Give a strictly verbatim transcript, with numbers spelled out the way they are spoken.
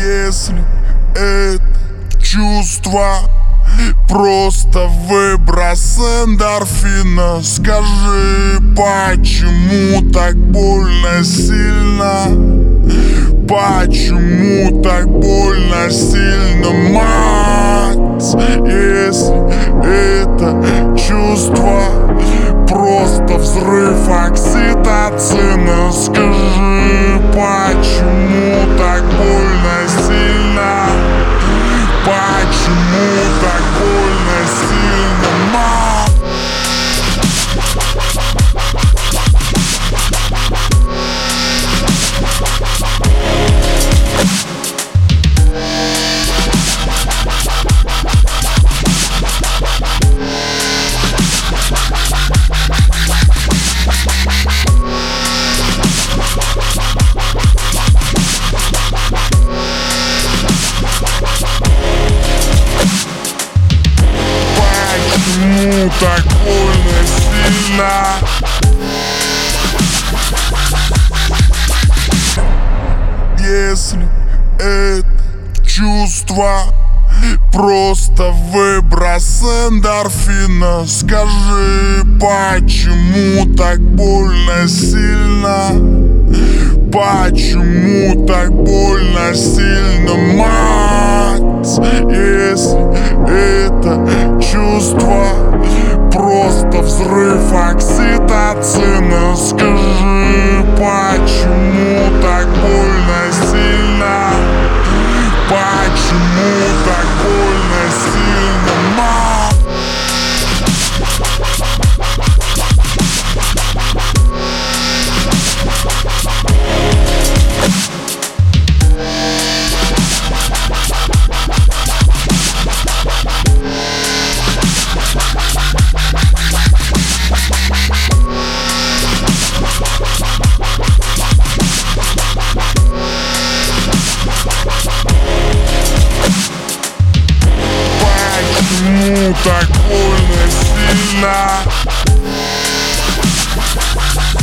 Если это чувство просто выброс эндорфина, скажи, почему так больно сильно? Почему так больно сильно, мать? Если это чувство просто взрыв окситоцина, скажи, почему так больно сильно? Почему так больно сильно, мать? Почему так больно сильно? Если это чувство просто выброс эндорфина, скажи, почему так больно сильно? Почему так больно сильно, мать? Если это чувство просто взрыв окситоцина, скажи, почему так больно сильно? Почему так больно сильно, мать? Почему так больно сильно?